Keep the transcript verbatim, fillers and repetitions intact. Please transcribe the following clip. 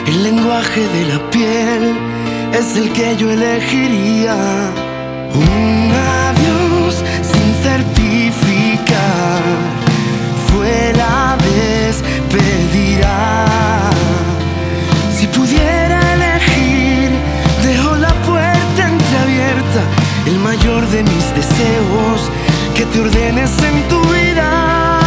El lenguaje de la piel es el que yo elegiría. Un adiós sin certificar fue la despedida. Si pudiera elegir, dejo la puerta entreabierta. El mayor de mis deseos, que te ordenes en tu vida.